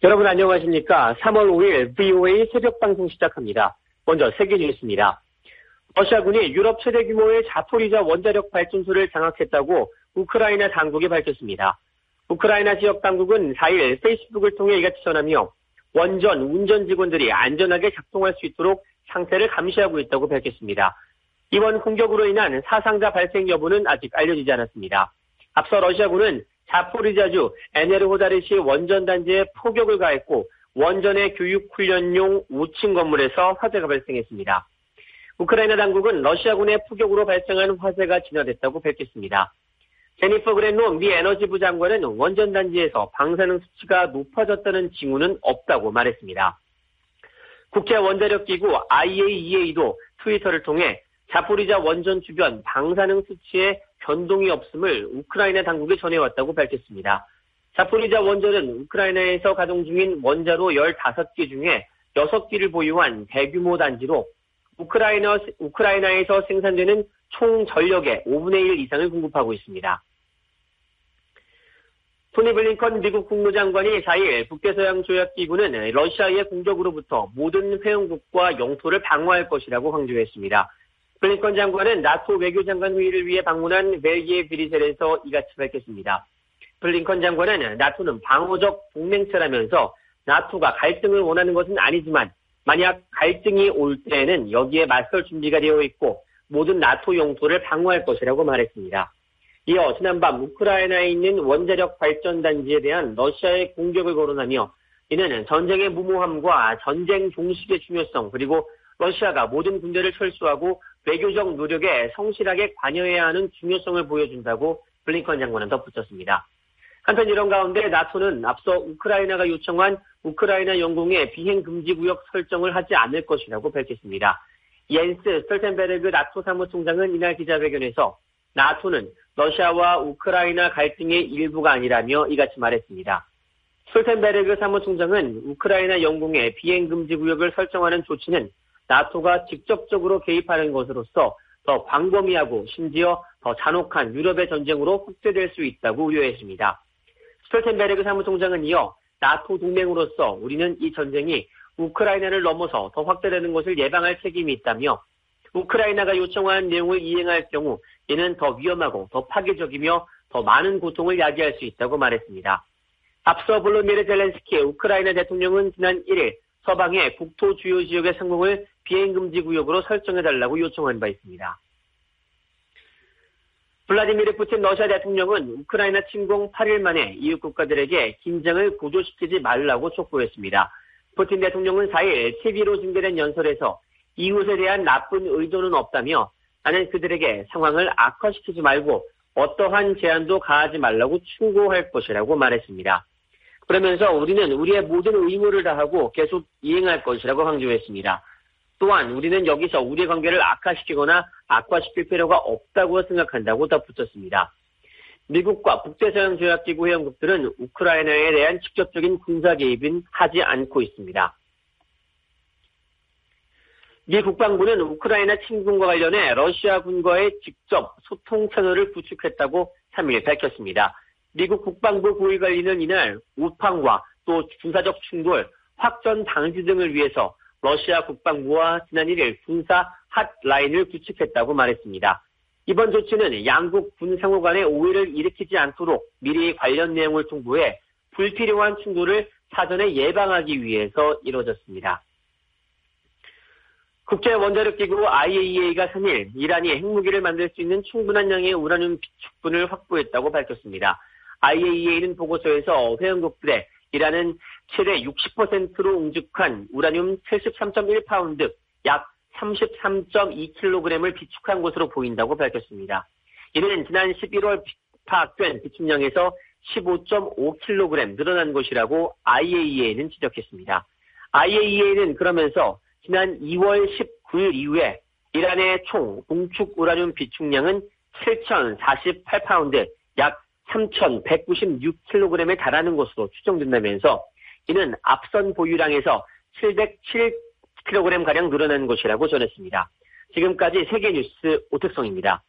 여러분 안녕하십니까? 3월 5일 VOA 새벽 방송 시작합니다. 먼저 세계 뉴스입니다. 러시아군이 유럽 최대 규모의 자포리자 원자력 발전소를 장악했다고 우크라이나 당국이 밝혔습니다. 우크라이나 지역 당국은 4일 페이스북을 통해 이같이 전하며 원전, 운전 직원들이 안전하게 작동할 수 있도록 상태를 감시하고 있다고 밝혔습니다. 이번 공격으로 인한 사상자 발생 여부는 아직 알려지지 않았습니다. 앞서 러시아군은 자포리자주 에네르호다르시 원전단지에 포격을 가했고 원전의 교육훈련용 5층 건물에서 화재가 발생했습니다. 우크라이나 당국은 러시아군의 포격으로 발생한 화재가 진화됐다고 밝혔습니다. 제니퍼 그랜노 미 에너지부 장관은 원전단지에서 방사능 수치가 높아졌다는 징후는 없다고 말했습니다. 국제원자력기구 IAEA도 트위터를 통해 자포리자 원전 주변 방사능 수치에 변동이 없음을 우크라이나 당국에 전해왔다고 밝혔습니다. 자포리자 원전은 우크라이나에서 가동 중인 원자로 15개 중에 6개를 보유한 대규모 단지로 우크라이나에서 생산되는 총 전력의 5분의 1 이상을 공급하고 있습니다. 토니 블링컨 미국 국무장관이 4일 북대서양조약기구는 러시아의 공격으로부터 모든 회원국과 영토를 방어할 것이라고 강조했습니다. 블링컨 장관은 나토 외교장관 회의를 위해 방문한 벨기에 브뤼셀에서 이같이 밝혔습니다. 블링컨 장관은 나토는 방어적 동맹체라면서 나토가 갈등을 원하는 것은 아니지만 만약 갈등이 올 때에는 여기에 맞설 준비가 되어 있고 모든 나토 영토를 방어할 것이라고 말했습니다. 이어 지난밤 우크라이나에 있는 원자력 발전단지에 대한 러시아의 공격을 거론하며 이는 전쟁의 무모함과 전쟁 종식의 중요성 그리고 러시아가 모든 군대를 철수하고 외교적 노력에 성실하게 관여해야 하는 중요성을 보여준다고 블링컨 장관은 덧붙였습니다. 한편 이런 가운데 나토는 앞서 우크라이나가 요청한 우크라이나 영공의 비행금지구역 설정을 하지 않을 것이라고 밝혔습니다. 옌스 스톨텐베르그 나토 사무총장은 이날 기자회견에서 나토는 러시아와 우크라이나 갈등의 일부가 아니라며 이같이 말했습니다. 스톨텐베르그 사무총장은 우크라이나 영공의 비행금지구역을 설정하는 조치는 나토가 직접적으로 개입하는 것으로서 더 광범위하고 심지어 더 잔혹한 유럽의 전쟁으로 확대될 수 있다고 우려했습니다. 스톨텐베르그 사무총장은 이어 나토 동맹으로서 우리는 이 전쟁이 우크라이나를 넘어서 더 확대되는 것을 예방할 책임이 있다며 우크라이나가 요청하는 내용을 이행할 경우 이는 더 위험하고 더 파괴적이며 더 많은 고통을 야기할 수 있다고 말했습니다. 앞서 볼로디미르 젤렌스키 우크라이나 대통령은 지난 1일 서방의 국토 주요 지역의 상공을 비행금지 구역으로 설정해달라고 요청한 바 있습니다. 블라디미르 푸틴 러시아 대통령은 우크라이나 침공 8일 만에 이웃 국가들에게 긴장을 고조시키지 말라고 촉구했습니다. 푸틴 대통령은 4일 TV로 중계된 연설에서 이웃에 대한 나쁜 의도는 없다며 나는 그들에게 상황을 악화시키지 말고 어떠한 제한도 가하지 말라고 충고할 것이라고 말했습니다. 그러면서 우리는 우리의 모든 의무를 다하고 계속 이행할 것이라고 강조했습니다. 또한 우리는 여기서 우리 관계를 악화시키거나 악화시킬 필요가 없다고 생각한다고 덧붙였습니다. 미국과 북대서양조약기구 회원국들은 우크라이나에 대한 직접적인 군사 개입은 하지 않고 있습니다. 미 국방부는 우크라이나 침공과 관련해 러시아 군과의 직접 소통 채널을 구축했다고 3일 밝혔습니다. 미국 국방부 고위관리는 이날 우팡과 또 군사적 충돌, 확전 방지 등을 위해서 러시아 국방부와 지난 1일 군사 핫라인을 구축했다고 말했습니다. 이번 조치는 양국 군 상호 간의 오해를 일으키지 않도록 미리 관련 내용을 통보해 불필요한 충돌을 사전에 예방하기 위해서 이루어졌습니다. 국제원자력기구 IAEA가 3일 이란이 핵무기를 만들 수 있는 충분한 양의 우라늄 비축분을 확보했다고 밝혔습니다. IAEA는 보고서에서 회원국들의 이란은 최대 60%로 웅죽한 우라늄 73.1파운드, 약 33.2kg을 비축한 것으로 보인다고 밝혔습니다. 이는 지난 11월 파악된 비축량에서 15.5kg 늘어난 것이라고 IAEA는 지적했습니다. IAEA는 그러면서 지난 2월 19일 이후에 이란의 총 공축 우라늄 비축량은 7,048파운드, 약 3,196kg에 달하는 것으로 추정된다면서 이는 앞선 보유량에서 707kg가량 늘어난 것이라고 전했습니다. 지금까지 세계뉴스 오택성입니다.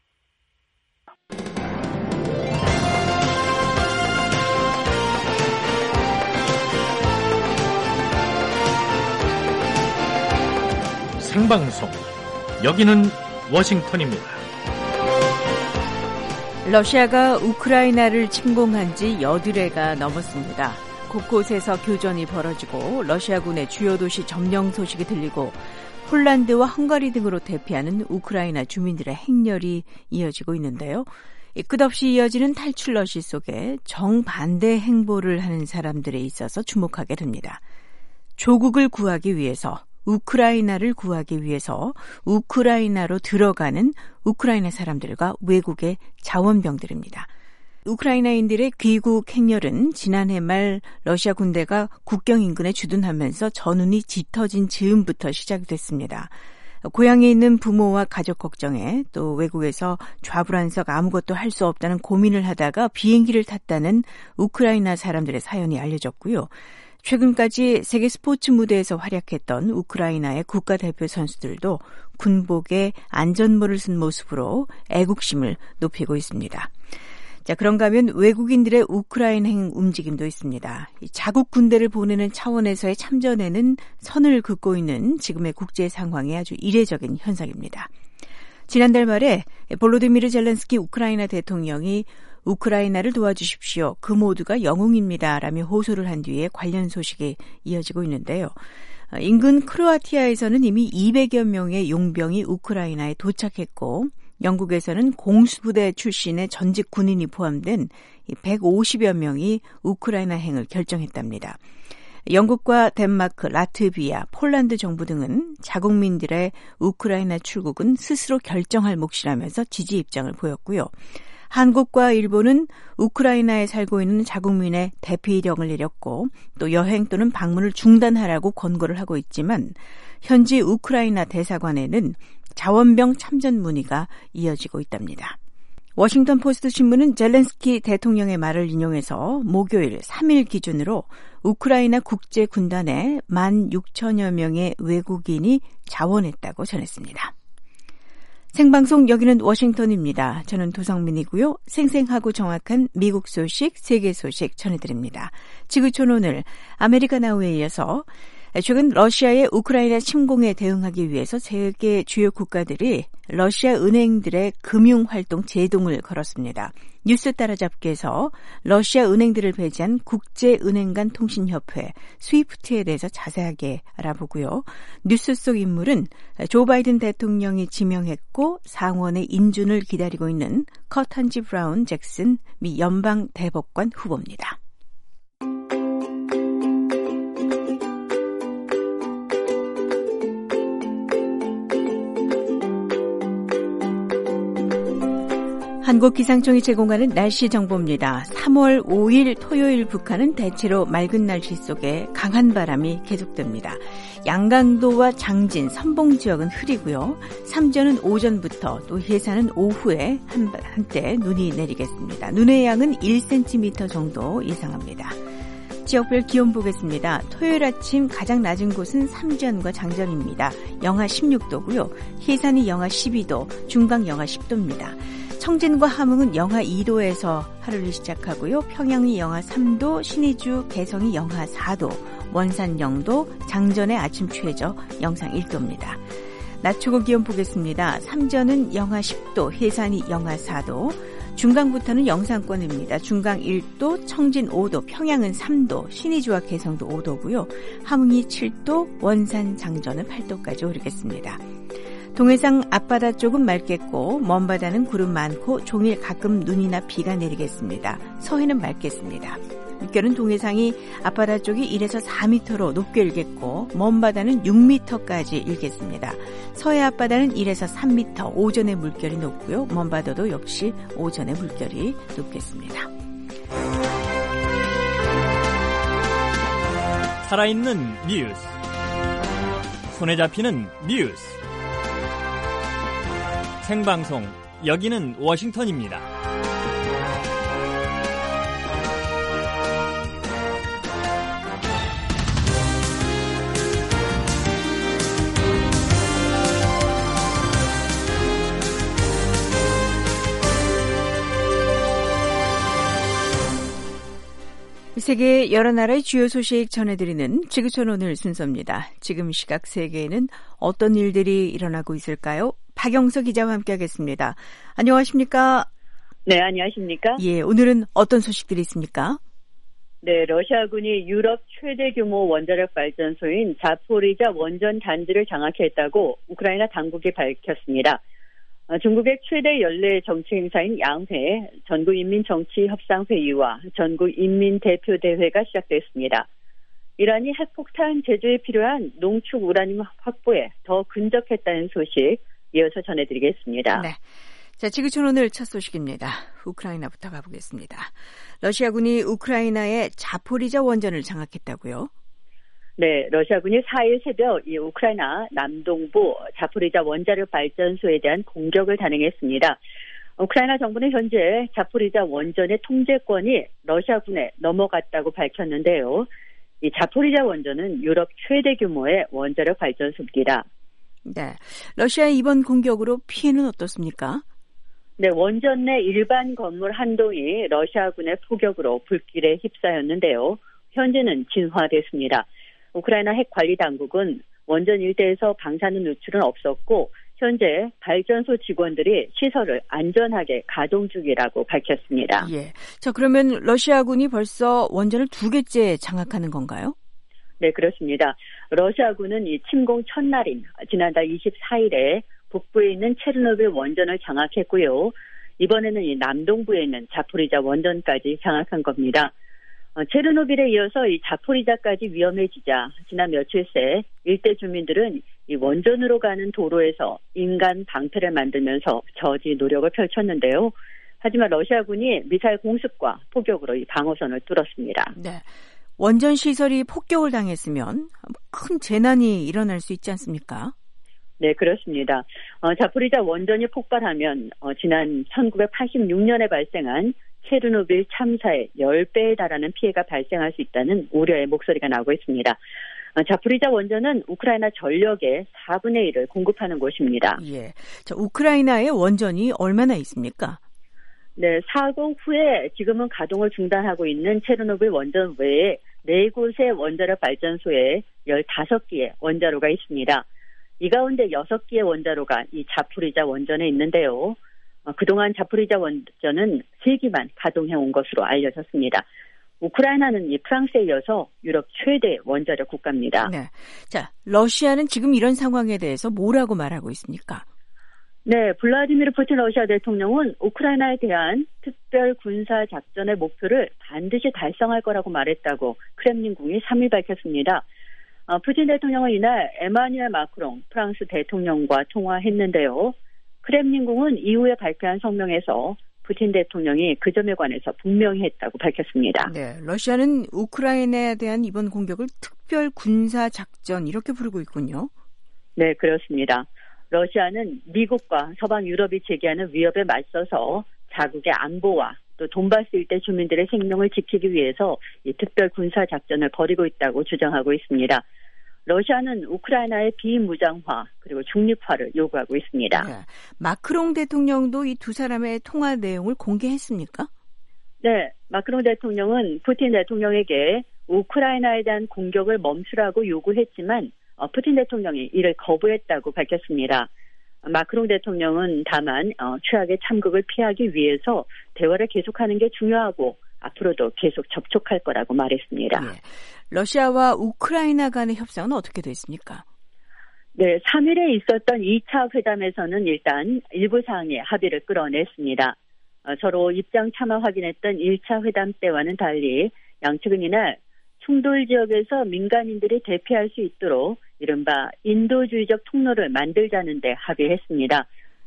생방송. 여기는 워싱턴입니다. 러시아가 우크라이나를 침공한 지 여드레가 넘었습니다. 곳곳에서 교전이 벌어지고 러시아군의 주요 도시 점령 소식이 들리고 폴란드와 헝가리 등으로 대피하는 우크라이나 주민들의 행렬이 이어지고 있는데요. 끝없이 이어지는 탈출 러시 속에 정반대 행보를 하는 사람들에 있어서 주목하게 됩니다. 조국을 구하기 위해서, 우크라이나를 구하기 위해서 우크라이나로 들어가는 우크라이나 사람들과 외국의 자원병들입니다. 우크라이나인들의 귀국 행렬은 지난해 말 러시아 군대가 국경 인근에 주둔하면서 전운이 짙어진 즈음부터 시작이 됐습니다. 고향에 있는 부모와 가족 걱정에 또 외국에서 좌불안석 아무것도 할 수 없다는 고민을 하다가 비행기를 탔다는 우크라이나 사람들의 사연이 알려졌고요. 최근까지 세계 스포츠 무대에서 활약했던 우크라이나의 국가대표 선수들도 군복에 안전모를 쓴 모습으로 애국심을 높이고 있습니다. 자, 그런가 하면 외국인들의 우크라이나 움직임도 있습니다. 자국 군대를 보내는 차원에서의 참전에는 선을 긋고 있는 지금의 국제 상황이 아주 이례적인 현상입니다. 지난달 말에 볼로디미르 젤렌스키 우크라이나 대통령이 우크라이나를 도와주십시오. 그 모두가 영웅입니다. 라며 호소를 한 뒤에 관련 소식이 이어지고 있는데요. 인근 크로아티아에서는 이미 200여 명의 용병이 우크라이나에 도착했고 영국에서는 공수부대 출신의 전직 군인이 포함된 150여 명이 우크라이나 행을 결정했답니다. 영국과 덴마크, 라트비아, 폴란드 정부 등은 자국민들의 우크라이나 출국은 스스로 결정할 몫이라면서 지지 입장을 보였고요. 한국과 일본은 우크라이나에 살고 있는 자국민의 대피령을 내렸고 또 여행 또는 방문을 중단하라고 권고를 하고 있지만 현지 우크라이나 대사관에는 자원병 참전 문의가 이어지고 있답니다. 워싱턴 포스트 신문은 젤렌스키 대통령의 말을 인용해서 목요일 3일 기준으로 우크라이나 국제군단에 16,000여 명의 외국인이 자원했다고 전했습니다. 생방송 여기는 워싱턴입니다. 저는 도성민이고요. 생생하고 정확한 미국 소식, 세계 소식 전해드립니다. 지구촌 오늘 아메리카 나우에 이어서 최근 러시아의 우크라이나 침공에 대응하기 위해서 세계 주요 국가들이 러시아 은행들의 금융활동 제동을 걸었습니다. 뉴스 따라잡기에서 러시아 은행들을 배제한 국제은행 간 통신협회 스위프트에 대해서 자세하게 알아보고요. 뉴스 속 인물은 조 바이든 대통령이 지명했고 상원의 인준을 기다리고 있는 커탄지 브라운 잭슨 미 연방 대법관 후보입니다. 한국기상청이 제공하는 날씨 정보입니다. 3월 5일 토요일 북한은 대체로 맑은 날씨 속에 강한 바람이 계속됩니다. 양강도와 장진, 선봉 지역은 흐리고요. 삼전은 오전부터 또 해산은 오후에 한때 눈이 내리겠습니다. 눈의 양은 1cm 정도 예상합니다. 지역별 기온 보겠습니다. 토요일 아침 가장 낮은 곳은 삼전과 장전입니다. 영하 16도고요. 해산이 영하 12도, 중강 영하 10도입니다. 청진과 함흥은 영하 2도에서 하루를 시작하고요. 평양이 영하 3도, 신의주, 개성이 영하 4도, 원산 0도, 장전의 아침 최저 영상 1도입니다. 낮 최고 기온 보겠습니다. 삼전은 영하 10도, 해산이 영하 4도, 중강부터는 영상권입니다. 중강 1도, 청진 5도, 평양은 3도, 신의주와 개성도 5도고요. 함흥이 7도, 원산, 장전은 8도까지 오르겠습니다. 동해상 앞바다 쪽은 맑겠고 먼바다는 구름 많고 종일 가끔 눈이나 비가 내리겠습니다. 서해는 맑겠습니다. 물결은 동해상이 앞바다 쪽이 1에서 4m로 높게 일겠고 먼바다는 6m까지 일겠습니다. 서해 앞바다는 1에서 3m, 오전에 물결이 높고요. 먼바다도 역시 오전에 물결이 높겠습니다. 살아있는 뉴스, 손에 잡히는 뉴스, 생방송 여기는 워싱턴입니다. 세계 여러 나라의 주요 소식 전해드리는 지구촌 오늘 순서입니다. 지금 시각 세계에는 어떤 일들이 일어나고 있을까요? 박영서 기자와 함께하겠습니다. 안녕하십니까? 네, 안녕하십니까? 예, 오늘은 어떤 소식들이 있습니까? 네, 러시아군이 유럽 최대 규모 원자력 발전소인 자포리자 원전 단지를 장악했다고 우크라이나 당국이 밝혔습니다. 중국의 최대 연례 정치 행사인 양회, 전국인민정치협상회의와 전국인민대표대회가 시작됐습니다. 이란이 핵폭탄 제조에 필요한 농축 우라늄 확보에 더 근접했다는 소식 이어서 전해드리겠습니다. 네. 자, 지구촌 오늘 첫 소식입니다. 우크라이나부터 가보겠습니다. 러시아군이 우크라이나의 자포리자 원전을 장악했다고요? 네, 러시아군이 4일 새벽 이 우크라이나 남동부 자포리자 원자력 발전소에 대한 공격을 단행했습니다. 우크라이나 정부는 현재 자포리자 원전의 통제권이 러시아군에 넘어갔다고 밝혔는데요. 이 자포리자 원전은 유럽 최대 규모의 원자력 발전소입니다. 네, 러시아의 이번 공격으로 피해는 어떻습니까? 네, 원전 내 일반 건물 한 동이 러시아군의 포격으로 불길에 휩싸였는데요. 현재는 진화됐습니다. 우크라이나 핵관리당국은 원전 일대에서 방사능 누출은 없었고 현재 발전소 직원들이 시설을 안전하게 가동 중이라고 밝혔습니다. 예. 자, 그러면 러시아군이 벌써 원전을 2개째 장악하는 건가요? 네, 그렇습니다. 러시아군은 이 침공 첫날인 지난달 24일에 북부에 있는 체르노빌 원전을 장악했고요. 이번에는 이 남동부에 있는 자포리자 원전까지 장악한 겁니다. 체르노빌에 이어서 이 자포리자까지 위험해지자 지난 며칠 새 일대 주민들은 이 원전으로 가는 도로에서 인간 방패를 만들면서 저지 노력을 펼쳤는데요. 하지만 러시아군이 미사일 공습과 포격으로 이 방어선을 뚫었습니다. 네, 원전 시설이 폭격을 당했으면 큰 재난이 일어날 수 있지 않습니까? 네, 그렇습니다. 자포리자 원전이 폭발하면 지난 1986년에 발생한 체르노빌 참사의 10배에 달하는 피해가 발생할 수 있다는 우려의 목소리가 나오고 있습니다. 자포리자 원전은 우크라이나 전력의 4분의 1을 공급하는 곳입니다. 예. 자, 우크라이나의 원전이 얼마나 있습니까? 네, 사고 후에 지금은 가동을 중단하고 있는 체르노빌 원전 외에 4곳의 원자력 발전소에 15개의 원자로가 있습니다. 이 가운데 6개의 원자로가 이 자포리자 원전에 있는데요. 그동안 자포리자 원전은 3기만 가동해온 것으로 알려졌습니다. 우크라이나는 이 프랑스에 이어서 유럽 최대 원자력 국가입니다. 네. 자, 러시아는 지금 이런 상황에 대해서 뭐라고 말하고 있습니까? 네, 블라디미르 푸틴 러시아 대통령은 우크라이나에 대한 특별 군사 작전의 목표를 반드시 달성할 거라고 말했다고 크렘린궁이 3일 밝혔습니다. 푸틴 대통령은 이날 에마뉴엘 마크롱 프랑스 대통령과 통화했는데요. 크렘린궁은 이후에 발표한 성명에서 푸틴 대통령이 그 점에 관해서 분명히 했다고 밝혔습니다. 네, 러시아는 우크라이나에 대한 이번 공격을 특별 군사 작전 이렇게 부르고 있군요. 네, 그렇습니다. 러시아는 미국과 서방 유럽이 제기하는 위협에 맞서서 자국의 안보와 또 돈바스 일대 주민들의 생명을 지키기 위해서 이 특별 군사 작전을 벌이고 있다고 주장하고 있습니다. 러시아는 우크라이나의 비무장화 그리고 중립화를 요구하고 있습니다. 네. 마크롱 대통령도 이 두 사람의 통화 내용을 공개했습니까? 네, 마크롱 대통령은 푸틴 대통령에게 우크라이나에 대한 공격을 멈추라고 요구했지만 푸틴 대통령이 이를 거부했다고 밝혔습니다. 마크롱 대통령은 다만 최악의 참극을 피하기 위해서 대화를 계속하는 게 중요하고 앞으로도 계속 접촉할 거라고 말했습니다. 네. 러시아와 우크라이나 간의 협상은 어떻게 됐습니까? 네, 3일에 있었던 2차 회담에서는 일단 일부 사항에 합의를 끌어냈습니다. 서로 입장 차마 확인했던 1차 회담 때와는 달리 양측은 이날 충돌 지역에서 민간인들이 대피할 수 있도록 이른바 인도주의적 통로를 만들자는 데 합의했습니다.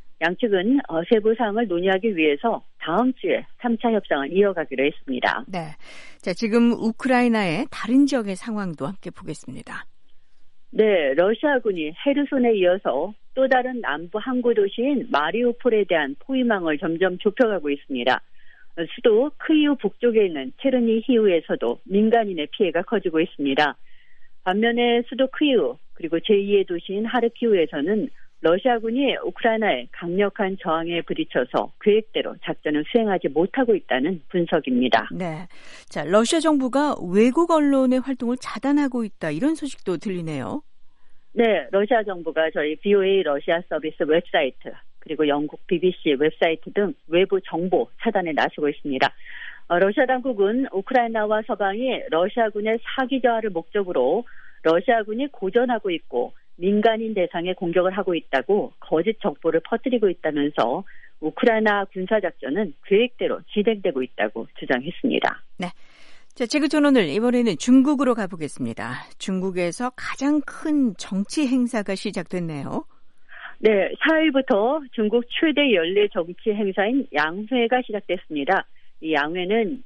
양측은 세부 사항을 논의하기 위해서 다음 주에 3차 협상을 이어가기로 했습니다. 네, 자, 지금 우크라이나의 다른 지역의 상황도 함께 보겠습니다. 네, 러시아군이 헤르손에 이어서 또 다른 남부 항구 도시인 마리우폴에 대한 포위망을 점점 좁혀가고 있습니다. 수도 크이우 북쪽에 있는 체르니히우에서도 민간인의 피해가 커지고 있습니다. 반면에 수도 크이우 그리고 제2의 도시인 하르키우에서는 러시아군이 우크라이나에 강력한 저항에 부딪혀서 계획대로 작전을 수행하지 못하고 있다는 분석입니다. 네. 자, 러시아 정부가 외국 언론의 활동을 차단하고 있다. 이런 소식도 들리네요. 네, 러시아 정부가 저희 BOA 러시아 서비스 웹사이트 그리고 영국 BBC 웹사이트 등 외부 정보 차단에 나서고 있습니다. 러시아 당국은 우크라이나와 서방이 러시아군의 사기 저하를 목적으로 러시아군이 고전하고 있고 민간인 대상에 공격을 하고 있다고 거짓 정보를 퍼뜨리고 있다면서 우크라이나 군사작전은 계획대로 진행되고 있다고 주장했습니다. 네. 자, 제그전 오늘 이번에는 중국으로 가보겠습니다. 중국에서 가장 큰 정치 행사가 시작됐네요. 네, 4일부터 중국 최대 연례 정치 행사인 양회가 시작됐습니다. 이 양회는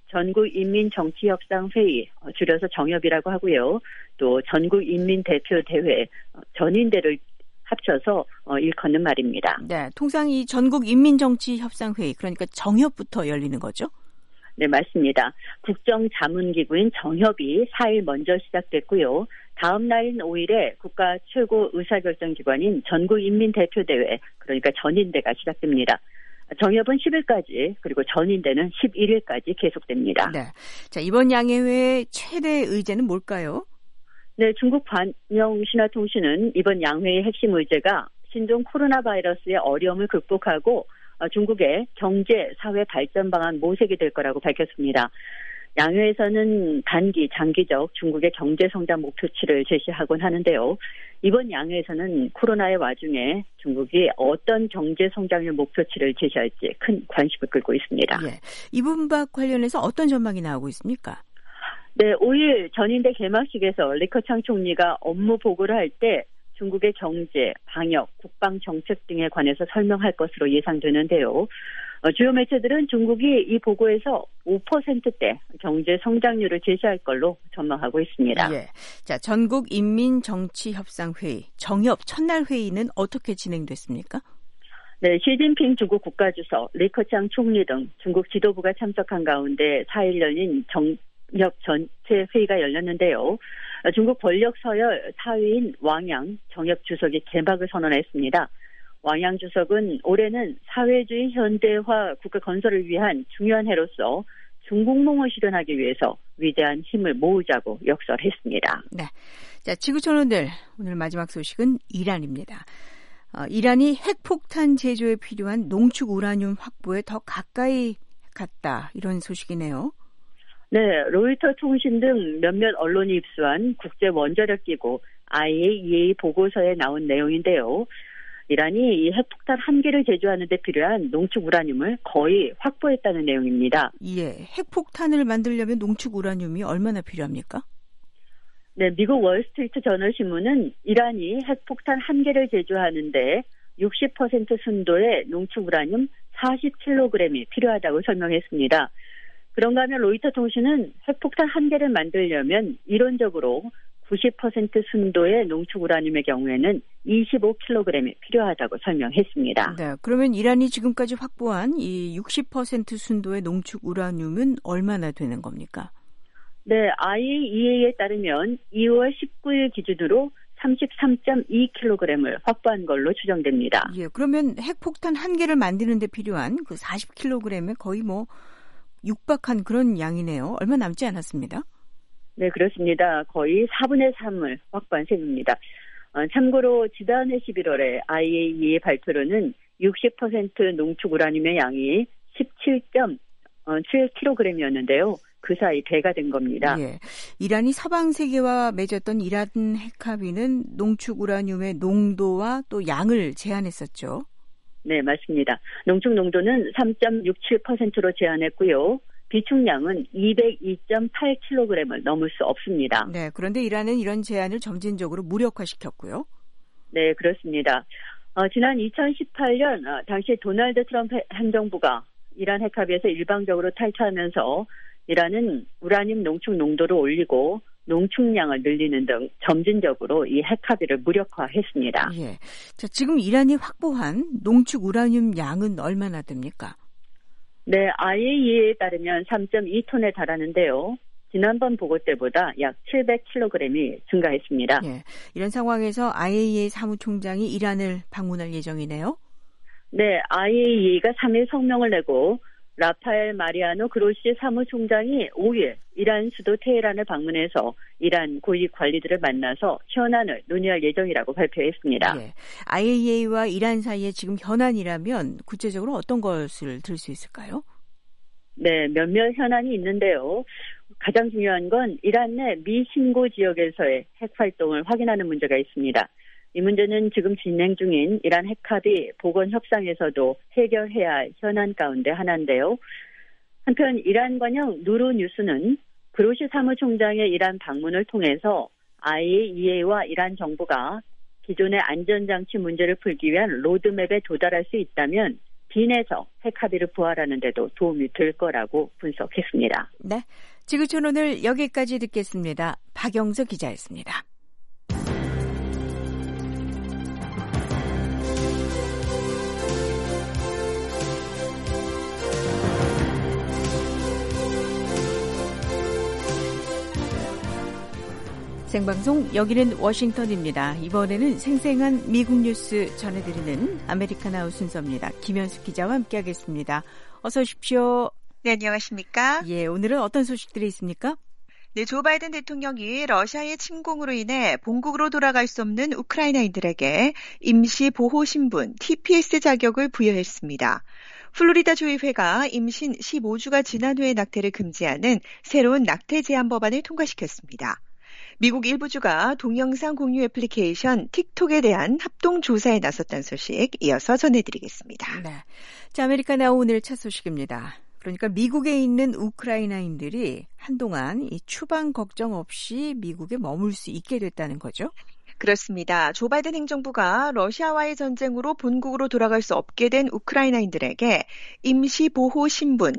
전국인민정치협상회의, 줄여서 정협이라고 하고요. 또 전국인민대표대회, 전인대를 합쳐서 일컫는 말입니다. 네, 통상 이 전국인민정치협상회의, 그러니까 정협부터 열리는 거죠? 네, 맞습니다. 국정자문기구인 정협이 4일 먼저 시작됐고요. 다음 날인 5일에 국가 최고 의사결정기관인 전국인민대표대회, 그러니까 전인대가 시작됩니다. 정협은 10일까지 그리고 전인대는 11일까지 계속됩니다. 네. 자, 이번 양회의 최대 의제는 뭘까요? 네, 중국 관영신화통신은 이번 양회의 핵심 의제가 신종 코로나 바이러스의 어려움을 극복하고 중국의 경제, 사회 발전 방안 모색이 될 거라고 밝혔습니다. 양회에서는 단기, 장기적 중국의 경제 성장 목표치를 제시하곤 하는데요. 이번 양회에서는 코로나의 와중에 중국이 어떤 경제 성장률 목표치를 제시할지 큰 관심을 끌고 있습니다. 예. 이 부분과 관련해서 어떤 전망이 나오고 있습니까? 네, 5일 전인대 개막식에서 리커창 총리가 업무 보고를 할 때 중국의 경제, 방역, 국방 정책 등에 관해서 설명할 것으로 예상되는데요. 주요 매체들은 중국이 이 보고에서 5%대 경제 성장률을 제시할 걸로 전망하고 있습니다. 예. 자, 전국인민정치협상회의, 정협 첫날 회의는 어떻게 진행됐습니까? 네, 시진핑 중국 국가주석, 리커창 총리 등 중국 지도부가 참석한 가운데 4일 열린 정협 전체 회의가 열렸는데요. 중국 권력 서열 4위인 왕양 정협 주석이 개막을 선언했습니다. 왕양 주석은 올해는 사회주의 현대화 국가 건설을 위한 중요한 해로서 중국몽을 실현하기 위해서 위대한 힘을 모으자고 역설했습니다. 네, 자, 지구촌 오늘 마지막 소식은 이란입니다. 이란이 핵폭탄 제조에 필요한 농축 우라늄 확보에 더 가까이 갔다, 이런 소식이네요. 네, 로이터 통신 등 몇몇 언론이 입수한 국제 원자력 기구 IAEA 보고서에 나온 내용인데요. 이란이 이 핵폭탄 한 개를 제조하는 데 필요한 농축 우라늄을 거의 확보했다는 내용입니다. 예, 핵폭탄을 만들려면 농축 우라늄이 얼마나 필요합니까? 네, 미국 월스트리트 저널 신문은 이란이 핵폭탄 한 개를 제조하는데 60% 순도의 농축 우라늄 40kg이 필요하다고 설명했습니다. 그런가 하면 로이터 통신은 핵폭탄 한 개를 만들려면 이론적으로 90% 순도의 농축 우라늄의 경우에는 25kg이 필요하다고 설명했습니다. 네, 그러면 이란이 지금까지 확보한 이 60% 순도의 농축 우라늄은 얼마나 되는 겁니까? 네, IAEA에 따르면 2월 19일 기준으로 33.2kg을 확보한 걸로 추정됩니다. 예, 그러면 핵폭탄 한 개를 만드는 데 필요한 그 40kg에 거의 육박한 그런 양이네요. 얼마 남지 않았습니다. 네, 그렇습니다. 거의 4분의 3을 확보한 셈입니다. 참고로 지난해 11월에 IAEA 발표로는 60% 농축 우라늄의 양이 17.7kg이었는데요. 그 사이 배가 된 겁니다. 예, 이란이 서방 세계와 맺었던 이란 핵합의는 농축 우라늄의 농도와 또 양을 제한했었죠. 네, 맞습니다. 농축 농도는 3.67%로 제한했고요. 비축량은 202.8kg을 넘을 수 없습니다. 네, 그런데 이란은 이런 제한을 점진적으로 무력화시켰고요. 네, 그렇습니다. 지난 2018년 당시 도널드 트럼프 행정부가 이란 핵합의에서 일방적으로 탈퇴하면서 이란은 우라늄 농축 농도를 올리고 농축량을 늘리는 등 점진적으로 이 핵합의를 무력화했습니다. 예. 자, 지금 이란이 확보한 농축 우라늄 양은 얼마나 됩니까? 네, IAEA에 따르면 3.2톤에 달하는데요. 지난번 보고 때보다 약 700kg이 증가했습니다. 예, 이런 상황에서 IAEA 사무총장이 이란을 방문할 예정이네요. 네, IAEA가 3일 성명을 내고 라파엘 마리아노 그로시 사무총장이 5일 이란 수도 테헤란을 방문해서 이란 고위 관리들을 만나서 현안을 논의할 예정이라고 발표했습니다. 예, IAEA와 이란 사이에 지금 현안이라면 구체적으로 어떤 것을 들 수 있을까요? 네, 몇몇 현안이 있는데요. 가장 중요한 건 이란 내 미신고 지역에서의 핵 활동을 확인하는 문제가 있습니다. 이 문제는 지금 진행 중인 이란 핵합의 보건 협상에서도 해결해야 할 현안 가운데 하나인데요. 한편 이란 관영 누르 뉴스는 그로시 사무총장의 이란 방문을 통해서 IAEA와 이란 정부가 기존의 안전장치 문제를 풀기 위한 로드맵에 도달할 수 있다면 빈에서 핵합의를 부활하는 데도 도움이 될 거라고 분석했습니다. 네, 지구촌 오늘 여기까지 듣겠습니다. 박영서 기자였습니다. 생방송 여기는 워싱턴입니다. 이번에는 생생한 미국 뉴스 전해드리는 아메리카나우 순서입니다. 김현숙 기자와 함께하겠습니다. 어서 오십시오. 네, 안녕하십니까? 예, 오늘은 어떤 소식들이 있습니까? 네, 조 바이든 대통령이 러시아의 침공으로 인해 본국으로 돌아갈 수 없는 우크라이나인들에게 임시 보호 신분 TPS 자격을 부여했습니다. 플로리다 주의회가 임신 15주가 지난 후의 낙태를 금지하는 새로운 낙태 제한 법안을 통과시켰습니다. 미국 일부 주가 동영상 공유 애플리케이션 틱톡에 대한 합동 조사에 나섰다는 소식 이어서 전해드리겠습니다. 네, 자, 아메리카나우 오늘 첫 소식입니다. 그러니까 미국에 있는 우크라이나인들이 한동안 이 추방 걱정 없이 미국에 머물 수 있게 됐다는 거죠? 그렇습니다. 조 바이든 행정부가 러시아와의 전쟁으로 본국으로 돌아갈 수 없게 된 우크라이나인들에게 임시보호 신분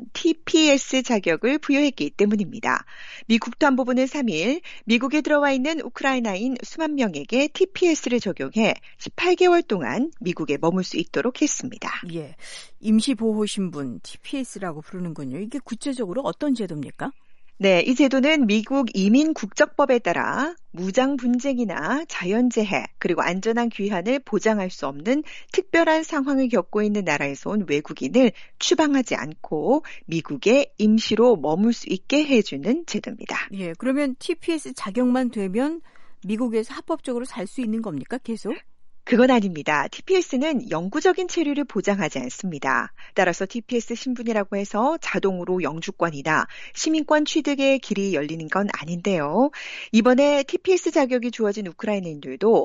TPS 자격을 부여했기 때문입니다. 미 국토안보부는 3일 미국에 들어와 있는 우크라이나인 수만 명에게 TPS를 적용해 18개월 동안 미국에 머물 수 있도록 했습니다. 예, 임시보호 신분 TPS라고 부르는군요. 이게 구체적으로 어떤 제도입니까? 네, 이 제도는 미국 이민국적법에 따라 무장 분쟁이나 자연재해 그리고 안전한 귀환을 보장할 수 없는 특별한 상황을 겪고 있는 나라에서 온 외국인을 추방하지 않고 미국에 임시로 머물 수 있게 해주는 제도입니다. 예, 그러면 TPS 자격만 되면 미국에서 합법적으로 살 수 있는 겁니까? 계속? 그건 아닙니다. TPS는 영구적인 체류를 보장하지 않습니다. 따라서 TPS 신분이라고 해서 자동으로 영주권이나 시민권 취득의 길이 열리는 건 아닌데요. 이번에 TPS 자격이 주어진 우크라이나인들도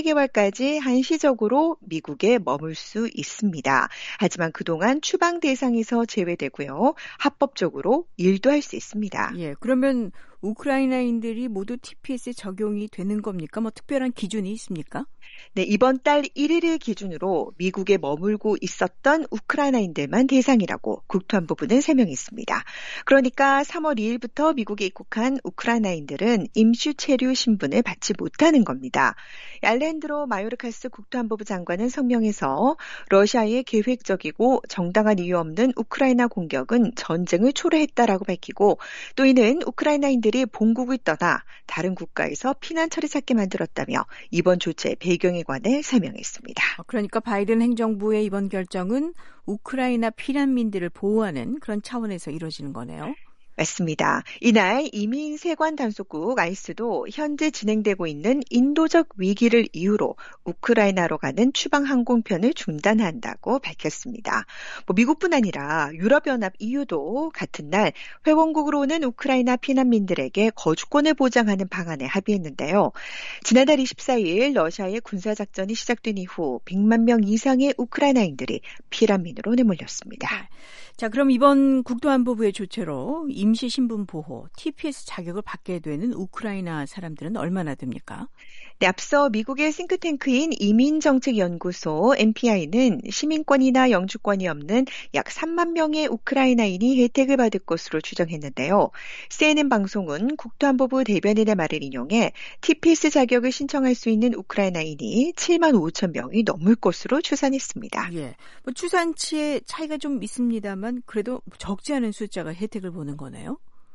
18개월까지 한시적으로 미국에 머물 수 있습니다. 하지만 그동안 추방 대상에서 제외되고요. 합법적으로 일도 할 수 있습니다. 예, 그러면 우크라이나인들이 모두 TPS 적용이 되는 겁니까? 뭐 특별한 기준이 있습니까? 네, 이번 달 1일을 기준으로 미국에 머물고 있었던 우크라이나인들만 대상이라고 국토안보부는 설명했습니다. 그러니까 3월 2일부터 미국에 입국한 우크라이나인들은 임시 체류 신분을 받지 못하는 겁니다. 알렌드로 마요르카스 국토안보부 장관은 성명에서 러시아의 계획적이고 정당한 이유 없는 우크라이나 공격은 전쟁을 초래했다라고 밝히고 또 이는 우크라이나인들이 본국을 떠나 다른 국가에서 피난처를 찾게 만들었다며 이번 조치의 배경에 관해 설명했습니다. 그러니까 바이든 행정부의 이번 결정은 우크라이나 피난민들을 보호하는 그런 차원에서 이루어지는 거네요. 맞습니다. 이날 이민 세관 단속국 ICE도 현재 진행되고 있는 인도적 위기를 이유로 우크라이나로 가는 추방 항공편을 중단한다고 밝혔습니다. 미국뿐 아니라 유럽연합 EU도 같은 날 회원국으로 오는 우크라이나 피난민들에게 거주권을 보장하는 방안에 합의했는데요. 지난달 24일 러시아의 군사작전이 시작된 이후 100만 명 이상의 우크라이나인들이 피난민으로 내몰렸습니다. 자, 그럼 이번 국토안보부의 조치로 임시신분 보호, TPS 자격을 받게 되는 우크라이나 사람들은 얼마나 됩니까? 네, 앞서 미국의 싱크탱크인 이민정책연구소 MPI는 시민권이나 영주권이 없는 약 3만 명의 우크라이나인이 혜택을 받을 것으로 추정했는데요. CNN 방송은 국토안보부 대변인의 말을 인용해 TPS 자격을 신청할 수 있는 우크라이나인이 7만 5천 명이 넘을 것으로 추산했습니다. 예, 추산치의 차이가 좀 있습니다만 그래도 적지 않은 숫자가 혜택을 보는 거네요.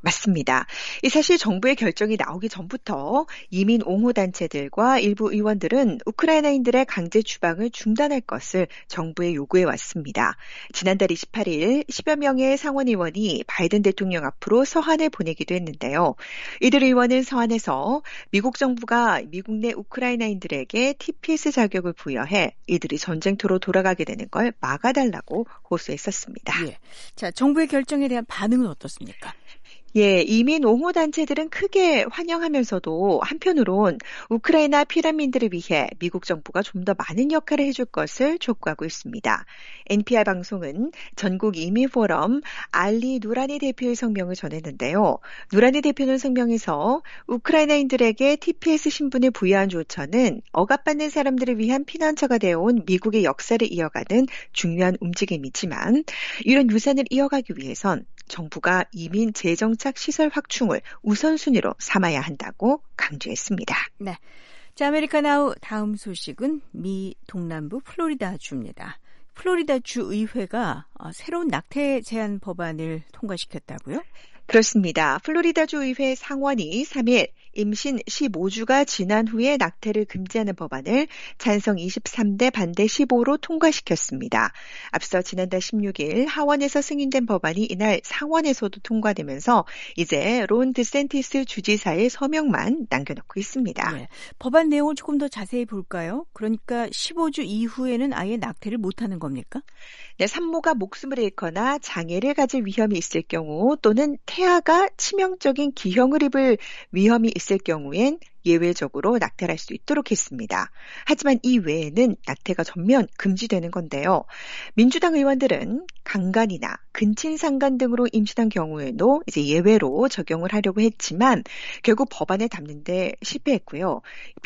맞습니다. 사실 정부의 결정이 나오기 전부터 이민 옹호 단체들과 일부 의원들은 우크라이나인들의 강제 추방을 중단할 것을 정부에 요구해 왔습니다. 지난달 28일 10여 명의 상원 의원이 바이든 대통령 앞으로 서한을 보내기도 했는데요. 이들 의원은 서한에서 미국 정부가 미국 내 우크라이나인들에게 TPS 자격을 부여해 이들이 전쟁터로 돌아가게 되는 걸 막아달라고 호소했었습니다. 예. 자, 정부의 결정에 대한 반응은 어떻습니까? 예, 이민 옹호 단체들은 크게 환영하면서도 한편으론 우크라이나 피난민들을 위해 미국 정부가 좀 더 많은 역할을 해줄 것을 촉구하고 있습니다. NPR 방송은 전국 이민 포럼 알리 누라니 대표의 성명을 전했는데요. 누라니 대표는 성명에서 우크라이나인들에게 TPS 신분을 부여한 조처는 억압받는 사람들을 위한 피난처가 되어온 미국의 역사를 이어가는 중요한 움직임이지만 이런 유산을 이어가기 위해선 정부가 이민 재정착 시설 확충을 우선순위로 삼아야 한다고 강조했습니다. 네. 자, 아메리카 나우 다음 소식은 미 동남부 플로리다주입니다. 플로리다주 의회가 새로운 낙태 제한 법안을 통과시켰다고요? 그렇습니다. 플로리다주 의회 상원이 3일 임신 15주가 지난 후에 낙태를 금지하는 법안을 찬성 23대 반대 15로 통과시켰습니다. 앞서 지난달 16일 하원에서 승인된 법안이 이날 상원에서도 통과되면서 이제 론 드센티스 주지사의 서명만 남겨놓고 있습니다. 네. 법안 내용을 조금 더 자세히 볼까요? 그러니까 15주 이후에는 아예 낙태를 못하는 겁니까? 네, 산모가 목숨을 잃거나 장애를 가질 위험이 있을 경우 또는 태아가 치명적인 기형을 입을 위험이 있을 경우엔 예외적으로 낙태를 할 수 있도록 했습니다. 하지만 이 외에는 낙태가 전면 금지되는 건데요. 민주당 의원들은 강간이나 근친상간 등으로 임신한 경우에도 이제 예외로 적용을 하려고 했지만 결국 법안에 담는데 실패했고요.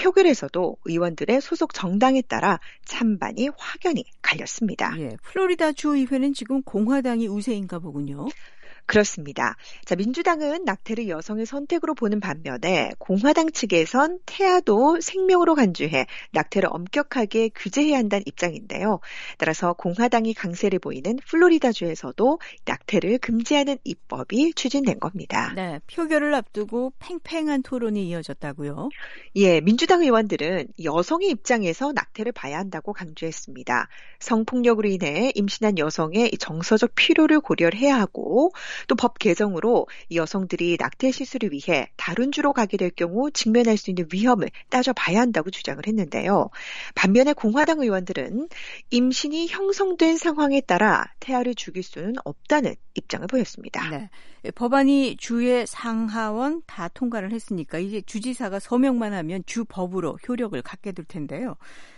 표결에서도 의원들의 소속 정당에 따라 찬반이 확연히 갈렸습니다. 예, 플로리다 주의회는 지금 공화당이 우세인가 보군요. 그렇습니다. 자, 민주당은 낙태를 여성의 선택으로 보는 반면에 공화당 측에선 태아도 생명으로 간주해 낙태를 엄격하게 규제해야 한다는 입장인데요. 따라서 공화당이 강세를 보이는 플로리다주에서도 낙태를 금지하는 입법이 추진된 겁니다. 네, 표결을 앞두고 팽팽한 토론이 이어졌다고요? 예, 민주당 의원들은 여성의 입장에서 낙태를 봐야 한다고 강조했습니다. 성폭력으로 인해 임신한 여성의 정서적 필요를 고려해야 하고 또 법 개정으로 여성들이 낙태 시술을 위해 다른 주로 가게 될 경우 직면할 수 있는 위험을 따져봐야 한다고 주장을 했는데요. 반면에 공화당 의원들은 임신이 형성된 상황에 따라 태아를 죽일 수는 없다는 입장을 보였습니다. 네, 법안이 주의 상하원 다 통과를 했으니까 이제 주지사가 서명만 하면 주법으로 효력을 갖게 될 텐데요.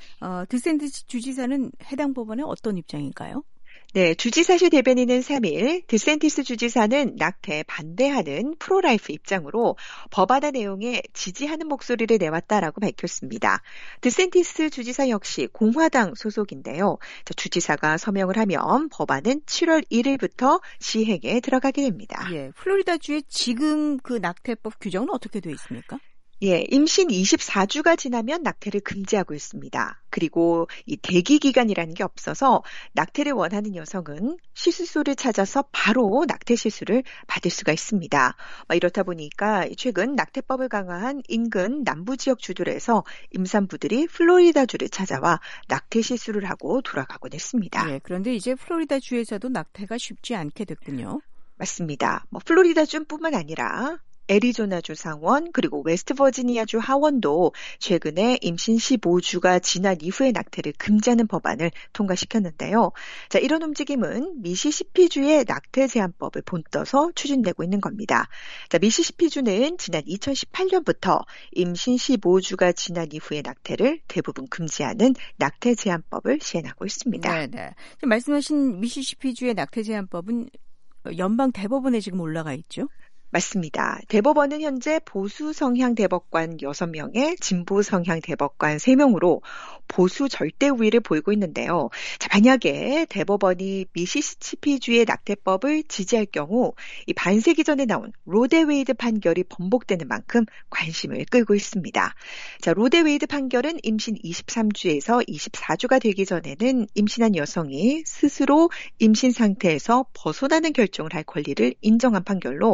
드센티스 주지사는 해당 법안에 어떤 입장인가요? 네, 주지사실 대변인은 3일 드센티스 주지사는 낙태 반대하는 프로라이프 입장으로 법안의 내용에 지지하는 목소리를 내왔다라고 밝혔습니다. 드센티스 주지사 역시 공화당 소속인데요. 주지사가 서명을 하면 법안은 7월 1일부터 시행에 들어가게 됩니다. 예, 플로리다주의 지금 그 낙태법 규정은 어떻게 되어 있습니까? 예, 임신 24주가 지나면 낙태를 금지하고 있습니다. 그리고 이 대기 기간이라는 게 없어서 낙태를 원하는 여성은 시술소를 찾아서 바로 낙태 시술을 받을 수가 있습니다. 이렇다 보니까 최근 낙태법을 강화한 인근 남부 지역 주들에서 임산부들이 플로리다주를 찾아와 낙태 시술을 하고 돌아가곤 했습니다. 예, 그런데 이제 플로리다주에서도 낙태가 쉽지 않게 됐군요. 맞습니다. 플로리다주뿐만 아니라 애리조나주 상원 그리고 웨스트버지니아주 하원도 최근에 임신 15주가 지난 이후에 낙태를 금지하는 법안을 통과시켰는데요. 자, 이런 움직임은 미시시피주의 낙태 제한법을 본떠서 추진되고 있는 겁니다. 자, 미시시피주는 지난 2018년부터 임신 15주가 지난 이후의 낙태를 대부분 금지하는 낙태 제한법을 시행하고 있습니다. 네. 말씀하신 미시시피주의 낙태 제한법은 연방 대법원에 지금 올라가 있죠? 맞습니다. 대법원은 현재 보수 성향 대법관 6명에 진보 성향 대법관 3명으로 보수 절대 우위를 보이고 있는데요. 자, 만약에 대법원이 미시시피주의 낙태법을 지지할 경우 이 반세기 전에 나온 로데웨이드 판결이 번복되는 만큼 관심을 끌고 있습니다. 자, 로데웨이드 판결은 임신 23주에서 24주가 되기 전에는 임신한 여성이 스스로 임신 상태에서 벗어나는 결정을 할 권리를 인정한 판결로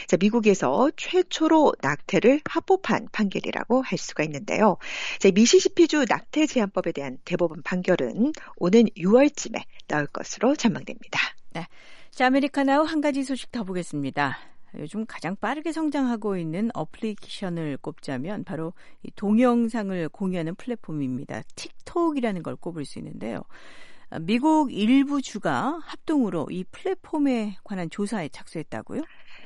자, 미국에서 최초로 낙태를 합법한 판결이라고 할 수가 있는데요. 자, 미시시피주 낙태 제한법에 대한 대법원 판결은 오는 6월쯤에 나올 것으로 전망됩니다. 네. 자, 아메리카나우 한 가지 소식 더 보겠습니다. 요즘 가장 빠르게 성장하고 있는 어플리케이션을 꼽자면 바로 이 동영상을 공유하는 플랫폼입니다. 틱톡이라는 걸 꼽을 수 있는데요. 미국 일부 주가 합동으로 이 플랫폼에 관한 조사에 착수했다고요?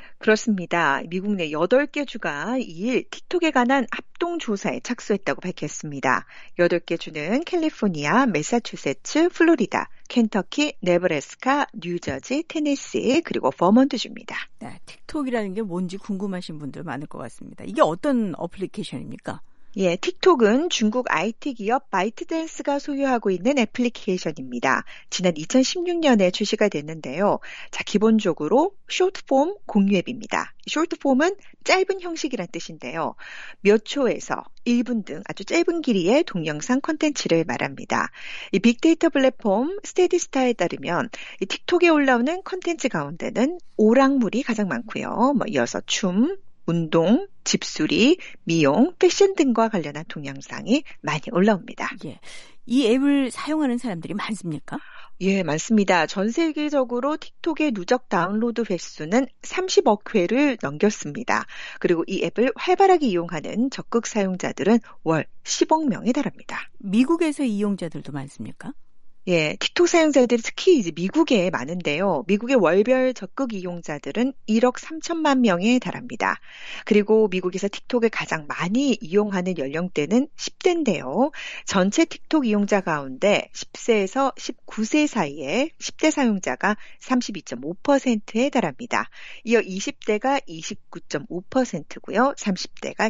그렇습니다. 미국 내 8개 주가 2일 틱톡에 관한 합동조사에 착수했다고 밝혔습니다. 8개 주는 캘리포니아, 매사추세츠, 플로리다, 켄터키, 네브래스카, 뉴저지, 테네시, 그리고 버몬트 주입니다. 네, 틱톡이라는 게 뭔지 궁금하신 분들 많을 것 같습니다. 이게 어떤 어플리케이션입니까? 예, 틱톡은 중국 IT 기업 바이트댄스가 소유하고 있는 애플리케이션입니다. 지난 2016년에 출시가 됐는데요. 자, 기본적으로 쇼트폼 공유 앱입니다. 쇼트폼은 짧은 형식이란 뜻인데요. 몇 초에서 1분 등 아주 짧은 길이의 동영상 콘텐츠를 말합니다. 이 빅데이터 플랫폼 스테디스타에 따르면 이 틱톡에 올라오는 콘텐츠 가운데는 오락물이 가장 많고요. 이어서 춤, 운동, 집수리, 미용, 패션 등과 관련한 동영상이 많이 올라옵니다. 예, 이 앱을 사용하는 사람들이 많습니까? 예, 많습니다. 전 세계적으로 틱톡의 누적 다운로드 횟수는 30억 회를 넘겼습니다. 그리고 이 앱을 활발하게 이용하는 적극 사용자들은 월 10억 명에 달합니다. 미국에서 이용자들도 많습니까? 예, 틱톡 사용자들이 특히 이제 미국에 많은데요. 미국의 월별 적극 이용자들은 1억 3천만 명에 달합니다. 그리고 미국에서 틱톡을 가장 많이 이용하는 연령대는 10대인데요. 전체 틱톡 이용자 가운데 10세에서 19세 사이에 10대 사용자가 32.5%에 달합니다. 이어 20대가 29.5%고요. 30대가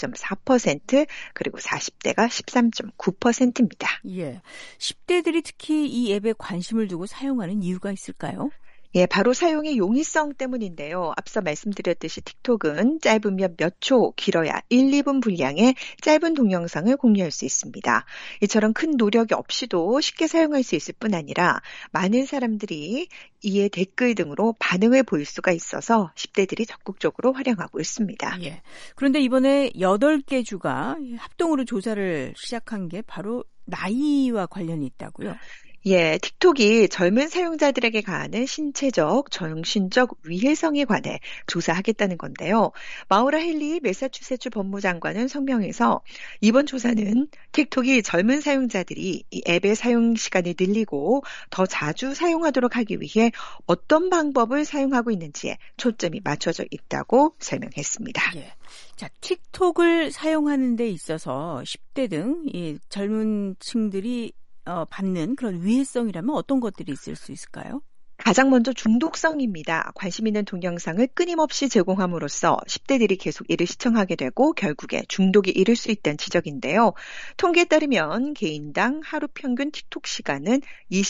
16.4%, 그리고 40대가 13.9%입니다. 예, 10대들이 특히 이 앱에 관심을 두고 사용하는 이유가 있을까요? 예, 바로 사용의 용이성 때문인데요. 앞서 말씀드렸듯이 틱톡은 짧으면 몇 초, 길어야 1, 2분 분량의 짧은 동영상을 공유할 수 있습니다. 이처럼 큰 노력이 없이도 쉽게 사용할 수 있을 뿐 아니라 많은 사람들이 이에 댓글 등으로 반응을 보일 수가 있어서 10대들이 적극적으로 활용하고 있습니다. 예. 그런데 이번에 8개 주가 합동으로 조사를 시작한 게 바로 나이와 관련이 있다고요? 예, 틱톡이 젊은 사용자들에게 가하는 신체적, 정신적 위해성에 관해 조사하겠다는 건데요. 마우라 헨리 매사추세츠 법무장관은 성명에서 이번 조사는 틱톡이 젊은 사용자들이 이 앱의 사용 시간을 늘리고 더 자주 사용하도록 하기 위해 어떤 방법을 사용하고 있는지에 초점이 맞춰져 있다고 설명했습니다. 예. 자, 틱톡을 사용하는 데 있어서 10대 등 이 젊은 층들이 받는 그런 위해성이라면 어떤 것들이 있을 수 있을까요? 가장 먼저 중독성입니다. 관심 있는 동영상을 끊임없이 제공함으로써 10대들이 계속 이를 시청하게 되고 결국에 중독에 이를 수 있다는 지적인데요. 통계에 따르면 개인당 하루 평균 틱톡 시간은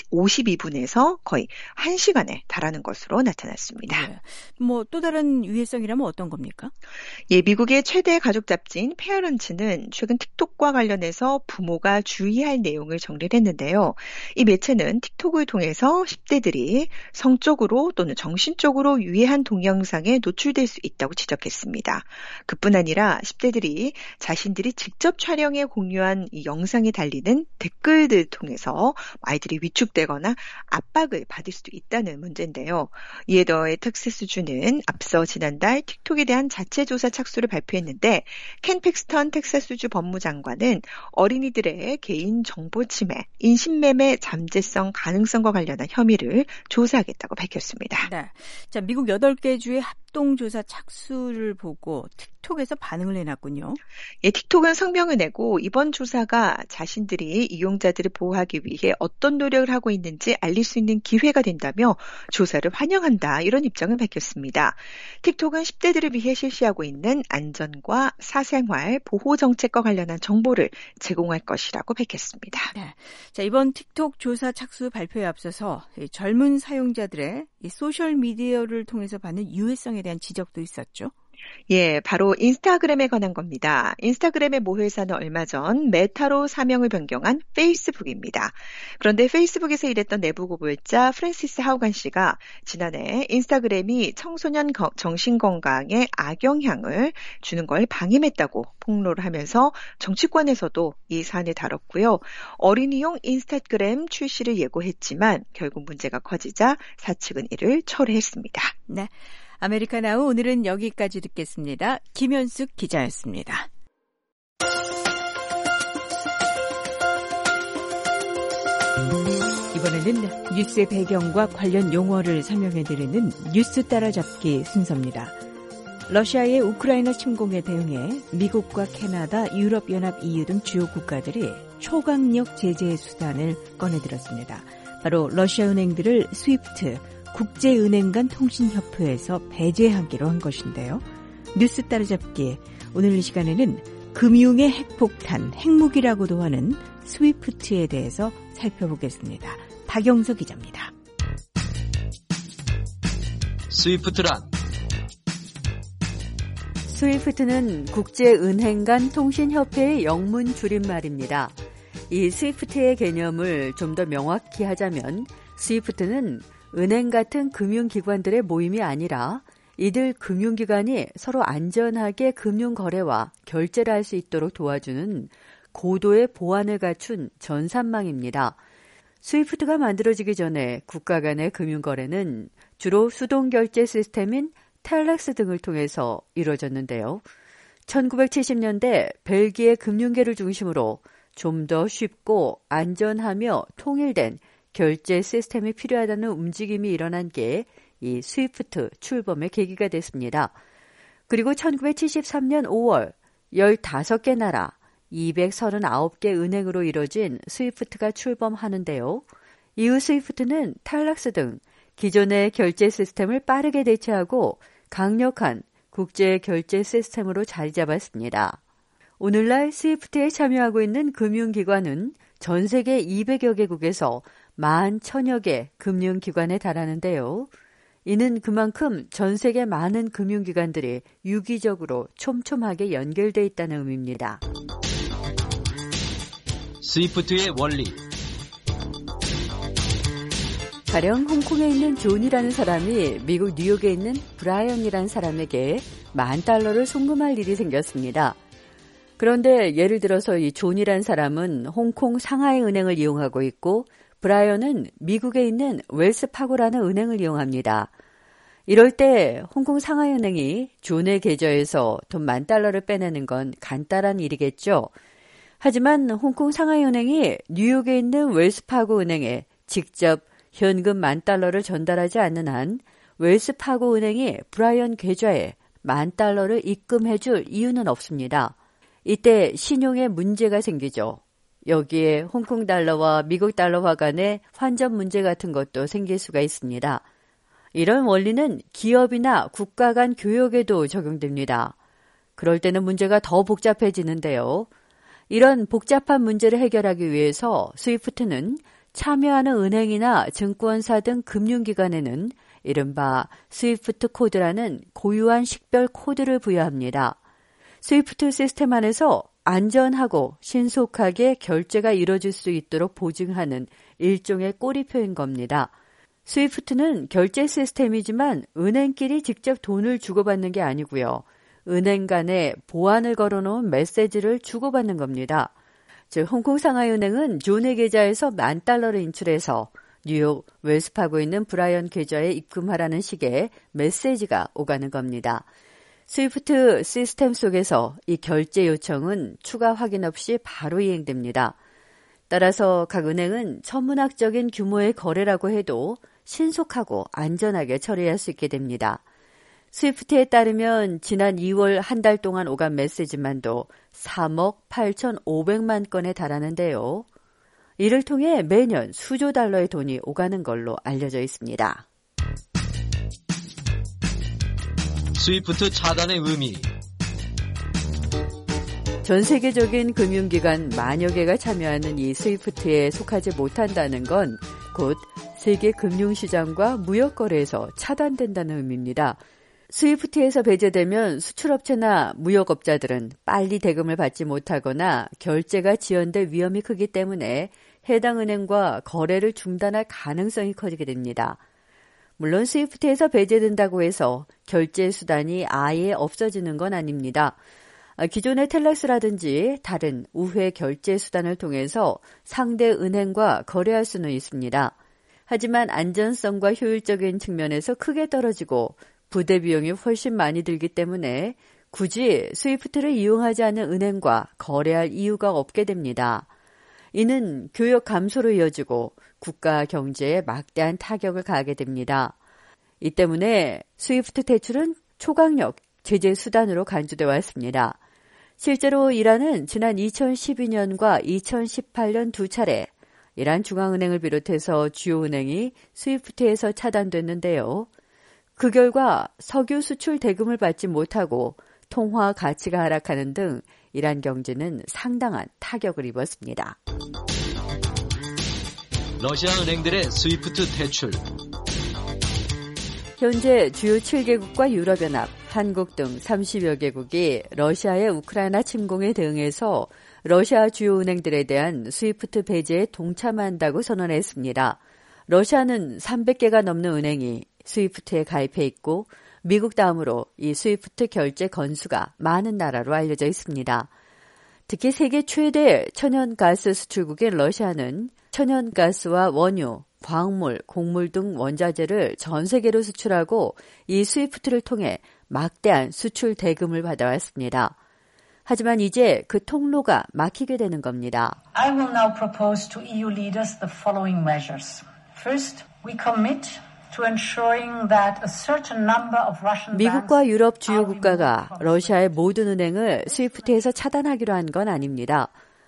52분에서 거의 1시간에 달하는 것으로 나타났습니다. 네. 또 다른 위해성이라면 어떤 겁니까? 예, 미국의 최대 가족 잡지인 페어런츠는 최근 틱톡과 관련해서 부모가 주의할 내용을 정리를 했는데요. 이 매체는 틱톡을 통해서 10대들이 성적으로 또는 정신적으로 유해한 동영상에 노출될 수 있다고 지적했습니다. 그뿐 아니라 10대들이 자신들이 직접 촬영해 공유한 이 영상에 달리는 댓글들 통해서 아이들이 위축되거나 압박을 받을 수도 있다는 문제인데요. 이에 더해 텍사스주는 앞서 지난달 틱톡에 대한 자체 조사 착수를 발표했는데 켄 팩스턴 텍사스주 법무장관은 어린이들의 개인 정보 침해, 인신매매 잠재성 가능성과 관련한 혐의를 조사하겠다고 밝혔습니다. 네. 자, 미국 8개 주의 합동조사 착수를 보고 틱톡에서 반응을 내놨군요. 예, 틱톡은 성명을 내고 이번 조사가 자신들이 이용자들을 보호하기 위해 어떤 노력을 하고 있는지 알릴 수 있는 기회가 된다며 조사를 환영한다, 이런 입장을 밝혔습니다. 틱톡은 10대들을 위해 실시하고 있는 안전과 사생활 보호 정책과 관련한 정보를 제공할 것이라고 밝혔습니다. 네. 자, 이번 틱톡 조사 착수 발표에 앞서서 젊은 사용자들의 이 소셜 미디어를 통해서 받는 유해성에 대한 지적도 있었죠. 예, 바로 인스타그램에 관한 겁니다. 인스타그램의 모 회사는 얼마 전 메타로 사명을 변경한 페이스북입니다. 그런데 페이스북에서 일했던 내부 고발자 프랜시스 하우간 씨가 지난해 인스타그램이 청소년 정신건강에 악영향을 주는 걸 방임했다고 폭로를 하면서 정치권에서도 이 사안을 다뤘고요. 어린이용 인스타그램 출시를 예고했지만 결국 문제가 커지자 사측은 이를 철회했습니다. 네. 아메리카나우 오늘은 여기까지 듣겠습니다. 김현숙 기자였습니다. 이번에는 뉴스의 배경과 관련 용어를 설명해드리는 뉴스 따라잡기 순서입니다. 러시아의 우크라이나 침공에 대응해 미국과 캐나다, 유럽연합, EU 등 주요 국가들이 초강력 제재 수단을 꺼내들었습니다. 바로 러시아 은행들을 스위프트, 국제은행 간 통신협회에서 배제하기로 한 것인데요. 뉴스 따라잡기, 오늘 이 시간에는 금융의 핵폭탄, 핵무기라고도 하는 스위프트에 대해서 살펴보겠습니다. 박영서 기자입니다. 스위프트는 국제은행 간 통신협회의 영문 줄임말입니다. 이 스위프트의 개념을 좀 더 명확히 하자면 스위프트는 은행 같은 금융기관들의 모임이 아니라 이들 금융기관이 서로 안전하게 금융거래와 결제를 할 수 있도록 도와주는 고도의 보안을 갖춘 전산망입니다. 스위프트가 만들어지기 전에 국가 간의 금융거래는 주로 수동결제 시스템인 텔렉스 등을 통해서 이루어졌는데요. 1970년대 벨기에 금융계를 중심으로 좀 더 쉽고 안전하며 통일된 결제 시스템이 필요하다는 움직임이 일어난 게 이 스위프트 출범의 계기가 됐습니다. 그리고 1973년 5월 15개 나라 239개 은행으로 이뤄진 스위프트가 출범하는데요. 이후 스위프트는 텔렉스 등 기존의 결제 시스템을 빠르게 대체하고 강력한 국제 결제 시스템으로 자리 잡았습니다. 오늘날 스위프트에 참여하고 있는 금융기관은 전 세계 200여 개국에서 11,000여 개 금융기관에 달하는데요. 이는 그만큼 전 세계 많은 금융기관들이 유기적으로 촘촘하게 연결돼 있다는 의미입니다. 스위프트의 원리. 가령 홍콩에 있는 존이라는 사람이 미국 뉴욕에 있는 브라이언이라는 사람에게 $10,000를 송금할 일이 생겼습니다. 그런데 예를 들어서 이 존이라는 사람은 홍콩 상하이 은행을 이용하고 있고 브라이언은 미국에 있는 웰스파고라는 은행을 이용합니다. 이럴 때 홍콩 상하이 은행이 존의 계좌에서 돈 $10,000를 빼내는 건 간단한 일이겠죠. 하지만 홍콩 상하이 은행이 뉴욕에 있는 웰스파고 은행에 직접 현금 $10,000를 전달하지 않는 한 웰스파고 은행이 브라이언 계좌에 $10,000를 입금해 줄 이유는 없습니다. 이때 신용에 문제가 생기죠. 여기에 홍콩 달러와 미국 달러화 간의 환전 문제 같은 것도 생길 수가 있습니다. 이런 원리는 기업이나 국가 간 교역에도 적용됩니다. 그럴 때는 문제가 더 복잡해지는데요. 이런 복잡한 문제를 해결하기 위해서 스위프트는 참여하는 은행이나 증권사 등 금융기관에는 이른바 스위프트 코드라는 고유한 식별 코드를 부여합니다. 스위프트 시스템 안에서 안전하고 신속하게 결제가 이뤄질 수 있도록 보증하는 일종의 꼬리표인 겁니다. 스위프트는 결제 시스템이지만 은행끼리 직접 돈을 주고받는 게 아니고요. 은행 간에 보안을 걸어놓은 메시지를 주고받는 겁니다. 즉 홍콩 상하이 은행은 존의 계좌에서 $10,000를 인출해서 뉴욕 웰스파고에 있는 브라이언 계좌에 입금하라는 식의 메시지가 오가는 겁니다. 스위프트 시스템 속에서 이 결제 요청은 추가 확인 없이 바로 이행됩니다. 따라서 각 은행은 천문학적인 규모의 거래라고 해도 신속하고 안전하게 처리할 수 있게 됩니다. 스위프트에 따르면 지난 2월 한 달 동안 오간 메시지만도 3억 8,500만 건에 달하는데요. 이를 통해 매년 수조 달러의 돈이 오가는 걸로 알려져 있습니다. 스위프트 차단의 의미. 전 세계적인 금융기관 만여 개가 참여하는 이 스위프트에 속하지 못한다는 건 곧 세계 금융시장과 무역거래에서 차단된다는 의미입니다. 스위프트에서 배제되면 수출업체나 무역업자들은 빨리 대금을 받지 못하거나 결제가 지연될 위험이 크기 때문에 해당 은행과 거래를 중단할 가능성이 커지게 됩니다. 물론 스위프트에서 배제된다고 해서 결제 수단이 아예 없어지는 건 아닙니다. 기존의 텔렉스라든지 다른 우회 결제 수단을 통해서 상대 은행과 거래할 수는 있습니다. 하지만 안전성과 효율적인 측면에서 크게 떨어지고 부대 비용이 훨씬 많이 들기 때문에 굳이 스위프트를 이용하지 않는 은행과 거래할 이유가 없게 됩니다. 이는 교역 감소로 이어지고 국가 경제에 막대한 타격을 가하게 됩니다. 이 때문에 스위프트 대출은 초강력 제재 수단으로 간주되어 왔습니다. 실제로 이란은 지난 2012년과 2018년 두 차례 이란 중앙은행을 비롯해서 주요 은행이 스위프트에서 차단됐는데요. 그 결과 석유 수출 대금을 받지 못하고 통화 가치가 하락하는 등 이란 경제는 상당한 타격을 입었습니다. 러시아 은행들의 스위프트 대출. 현재 주요 7개국과 유럽연합, 한국 등 30여 개국이 러시아의 우크라이나 침공에 대응해서 러시아 주요 은행들에 대한 스위프트 배제에 동참한다고 선언했습니다. 러시아는 300개가 넘는 은행이 스위프트에 가입해 있고 미국 다음으로 이 스위프트 결제 건수가 많은 나라로 알려져 있습니다. 특히 세계 최대 천연가스 수출국인 러시아는 천연가스와 원유, 광물, 곡물 등 원자재를 전 세계로 수출하고 이 스위프트를 통해 막대한 수출 대금을 받아왔습니다. 하지만 이제 그 통로가 막히게 되는 겁니다. I will now propose to EU leaders the following measures. First, we commit to ensuring that a certain number of Russian 미국과 유럽 주요 국가가 러시아의 모든 은행을 스위프트에서 차단하기로 한 건 아닙니다.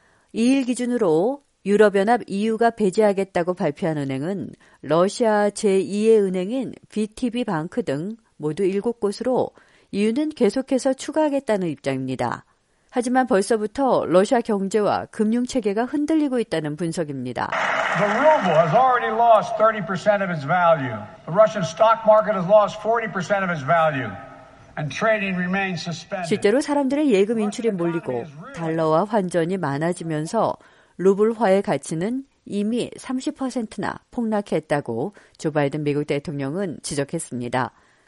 2일 기준으로 유럽연합 EU가 배제하겠다고 발표한 은행은 러시아 제2의 은행인 VTB 방크 등 모두 7곳으로 EU는 계속해서 추가하겠다는 입장입니다. 하지만 벌써부터 러시아 경제와 금융체계가 흔들리고 있다는 분석입니다. The ruble has already lost 30% of its value. The Russian stock market has lost 40% of its value. And trading remains suspended. 실제로 사람들의 예금 인출이 몰리고 달러와 환전이 많아지면서 루블화의 가치는 이미 30%나 폭락했다고 조 바이든 미국 대통령은 지적했습니다.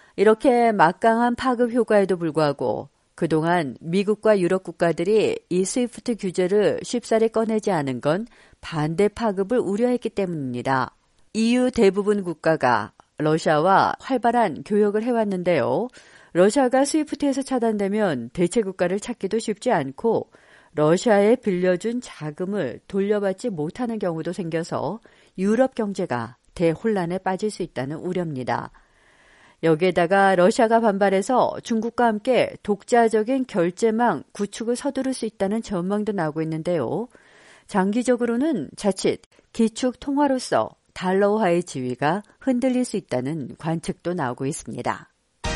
이렇게 막강한 파급 효과에도 불구하고 그동안 미국과 유럽 국가들이 이 스위프트 규제를 쉽사리 꺼내지 않은 건 반대 파급을 우려했기 때문입니다. EU 대부분 국가가 러시아와 활발한 교역을 해왔는데요. 러시아가 스위프트에서 차단되면 대체 국가를 찾기도 쉽지 않고 러시아에 빌려준 자금을 돌려받지 못하는 경우도 생겨서 유럽 경제가 대혼란에 빠질 수 있다는 우려입니다. 여기에다가 러시아가 반발해서 중국과 함께 독자적인 결제망 구축을 서두를 수 있다는 전망도 나오고 있는데요. 장기적으로는 자칫 기축 통화로서 달러화의 지위가 흔들릴 수 있다는 관측도 나오고 있습니다.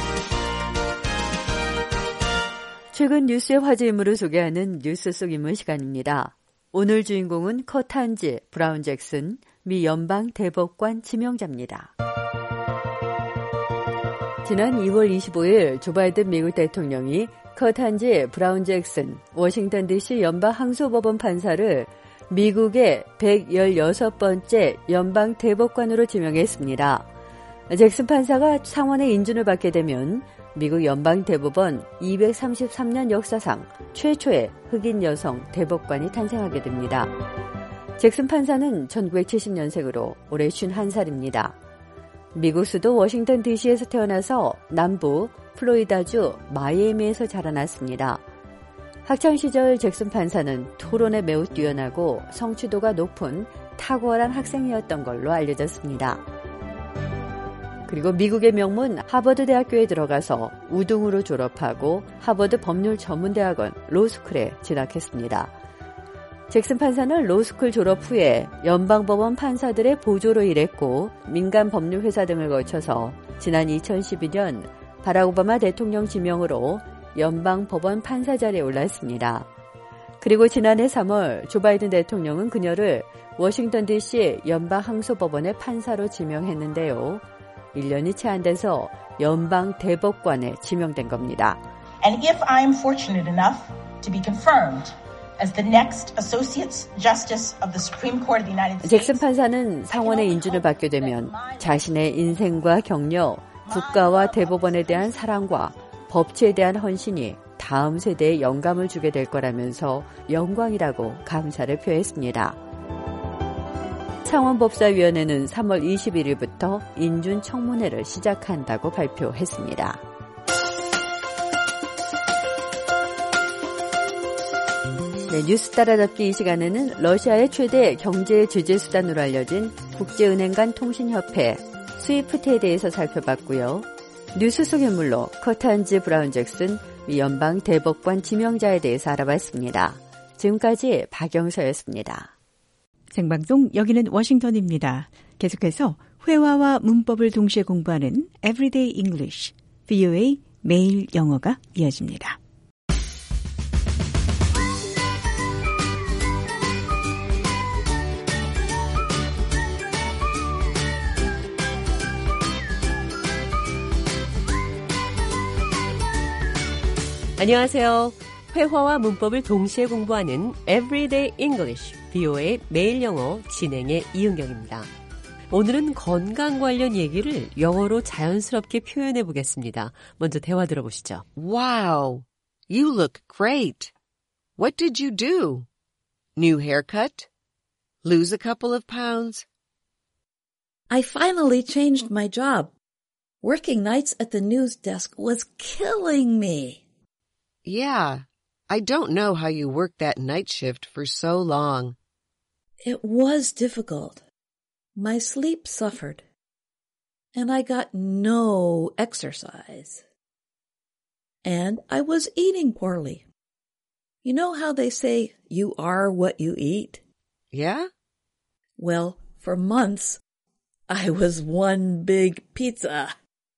최근 뉴스의 화제 인물을 소개하는 뉴스 속 인물 시간입니다. 오늘 주인공은 커탄지 브라운 잭슨 미 연방 대법관 지명자입니다. 지난 2월 25일 조 바이든 미국 대통령이 커탄지 브라운 잭슨 워싱턴 DC 연방 항소법원 판사를 미국의 116번째 연방 대법관으로 지명했습니다. 잭슨 판사가 상원의 인준을 받게 되면 미국 연방 대법원 233년 역사상 최초의 흑인 여성 대법관이 탄생하게 됩니다. 잭슨 판사는 1970년생으로 올해 51살입니다. 미국 수도 워싱턴 DC에서 태어나서 남부 플로리다주 마이애미에서 자라났습니다. 학창시절 잭슨 판사는 토론에 매우 뛰어나고 성취도가 높은 탁월한 학생이었던 걸로 알려졌습니다. 그리고 미국의 명문 하버드 대학교에 들어가서 우등으로 졸업하고 하버드 법률전문대학원 로스쿨에 진학했습니다. 잭슨 판사는 로스쿨 졸업 후에 연방법원 판사들의 보조로 일했고 민간 법률회사 등을 거쳐서 지난 2012년 바락 오바마 대통령 지명으로 연방법원 판사 자리에 올랐습니다. 그리고 지난해 3월 조 바이든 대통령은 그녀를 워싱턴 DC 연방항소법원의 판사로 지명했는데요. 1년이 채 안 돼서 연방 대법관에 지명된 겁니다. And if I'm fortunate enough to be confirmed as the next Associate Justice of the Supreme Court of the United States, 잭슨 판사는 상원의 인준을 받게 되면 자신의 인생과 경력, 국가와 대법원에 대한 사랑과 법치에 대한 헌신이 다음 세대에 영감을 주게 될 거라면서 영광이라고 감사를 표했습니다. 상원법사위원회는 3월 21일부터 인준 청문회를 시작한다고 발표했습니다. 네, 뉴스 따라잡기 이 시간에는 러시아의 최대 경제 제재 수단으로 알려진 국제은행 간 통신협회 스위프트에 대해서 살펴봤고요. 뉴스 속 인물로 커탄즈 브라운 잭슨 연방 대법관 지명자에 대해서 알아봤습니다. 지금까지 박영서였습니다. 생방송 여기는 워싱턴입니다. 계속해서 회화와 문법을 동시에 공부하는 Everyday English, VOA 매일 영어가 이어집니다. 안녕하세요. 회화와 문법을 동시에 공부하는 Everyday English, VOA 매일 영어 진행의 이은경입니다. 오늘은 건강 관련 얘기를 영어로 자연스럽게 표현해 보겠습니다. 먼저 대화 들어보시죠. Wow, you look great. What did you do? New haircut? Lose a couple of pounds? I finally changed my job. Working nights at the news desk was killing me. Yeah, I don't know how you worked that night shift for so long. It was difficult. My sleep suffered, and I got no exercise. And I was eating poorly. You know how they say you are what you eat? Yeah? Well, for months, I was one big pizza.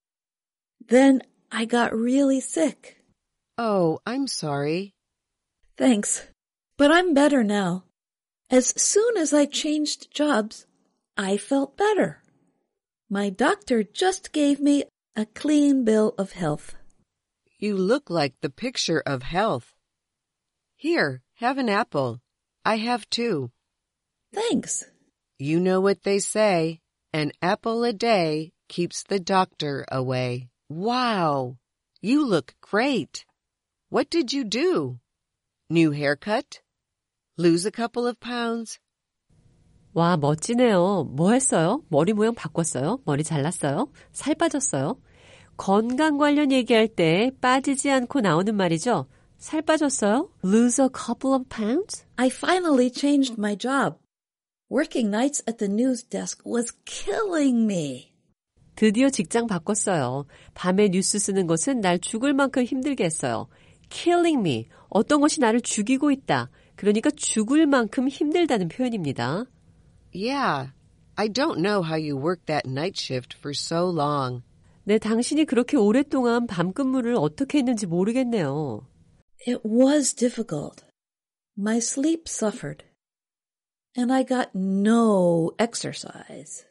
Then I got really sick. Oh, I'm sorry. Thanks, but I'm better now. As soon as I changed jobs, I felt better. My doctor just gave me a clean bill of health. You look like the picture of health. Here, have an apple. I have two. Thanks. You know what they say, an apple a day keeps the doctor away. Wow, you look great. What did you do? New haircut? Lose a couple of pounds? 와, 멋지네요. 뭐 했어요? 머리 모양 바꿨어요? 머리 잘랐어요? 살 빠졌어요? 건강 관련 얘기할 때 빠지지 않고 나오는 말이죠. 살 빠졌어요? Lose a couple of pounds? I finally changed my job. Working nights at the news desk was killing me. 드디어 직장 바꿨어요. 밤에 뉴스 쓰는 것은 날 죽을 만큼 힘들게 했어요. Killing me. 어떤 것이 나를 죽이고 있다. 그러니까 죽을 만큼 힘들다는 표현입니다. Yeah, I don't know how you worked that night shift for so long. 네, 당신이 그렇게 오랫동안 밤근무를 어떻게 했는지 모르겠네요. It was difficult. My sleep suffered. And I got no exercise.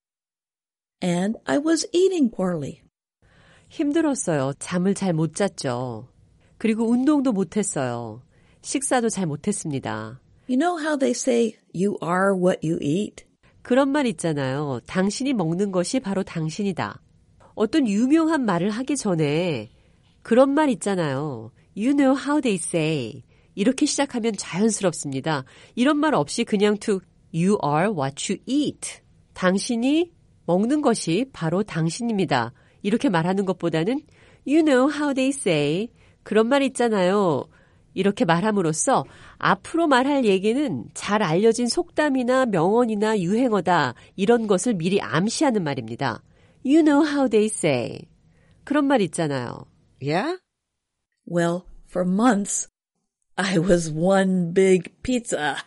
And I was eating poorly. 힘들었어요. 잠을 잘 못 잤죠. 그리고 운동도 못했어요. 식사도 잘 못했습니다. You know how they say you are what you eat? 그런 말 있잖아요. 당신이 먹는 것이 바로 당신이다. 어떤 유명한 말을 하기 전에 그런 말 있잖아요. You know how they say. 이렇게 시작하면 자연스럽습니다. 이런 말 없이 그냥 to you are what you eat. 당신이 먹는 것이 바로 당신입니다. 이렇게 말하는 것보다는 you know how they say. 그런 말 있잖아요. 이렇게 말함으로써 앞으로 말할 얘기는 잘 알려진 속담이나 명언이나 유행어다. 이런 것을 미리 암시하는 말입니다. You know how they say. 그런 말 있잖아요. Yeah? Well, for months, I was one big pizza.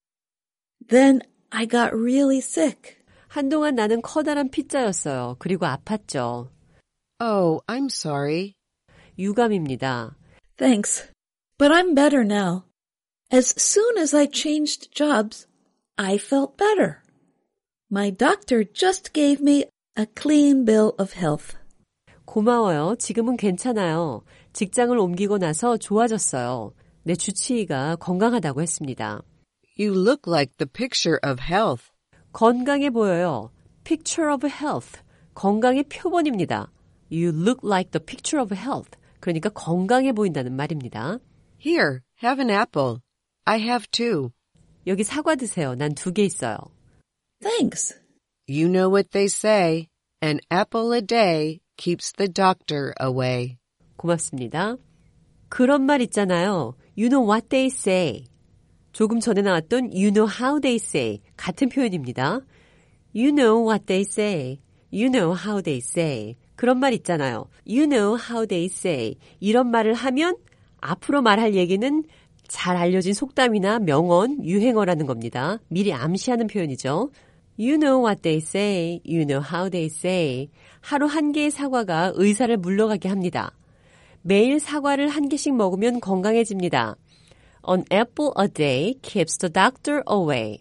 Then I got really sick. 한동안 나는 커다란 피자였어요. 그리고 아팠죠. Oh, I'm sorry. 유감입니다. Thanks, but I'm better now. As soon as I changed jobs, I felt better. My doctor just gave me a clean bill of health. 고마워요. 지금은 괜찮아요. 직장을 옮기고 나서 좋아졌어요. 내 주치의가 건강하다고 했습니다. You look like the picture of health. 건강해 보여요. Picture of health. 건강의 표본입니다. You look like the picture of health. 그러니까 건강해 보인다는 말입니다. Here, have an apple. I have two. 여기 사과 드세요. 난 2개 있어요. Thanks. You know what they say. An apple a day keeps the doctor away. 고맙습니다. 그런 말 있잖아요. You know what they say. 조금 전에 나왔던 You know how they say. 같은 표현입니다. You know what they say. You know how they say. 그런 말 있잖아요. You know how they say. 이런 말을 하면 앞으로 말할 얘기는 잘 알려진 속담이나 명언, 유행어라는 겁니다. 미리 암시하는 표현이죠. You know what they say. You know how they say. 하루 1개의 사과가 의사를 물러가게 합니다. 매일 사과를 1개씩 먹으면 건강해집니다. An apple a day keeps the doctor away.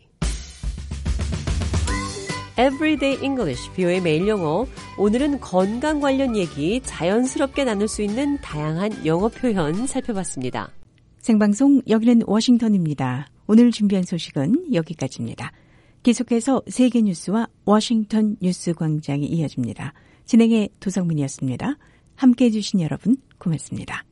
Everyday English, BO의 매일 영어. 오늘은 건강 관련 얘기 자연스럽게 나눌 수 있는 다양한 영어 표현 살펴봤습니다. 생방송 여기는 워싱턴입니다. 오늘 준비한 소식은 여기까지입니다. 계속해서 세계 뉴스와 워싱턴 뉴스 광장이 이어집니다. 진행의 도성민이었습니다. 함께해 주신 여러분 고맙습니다.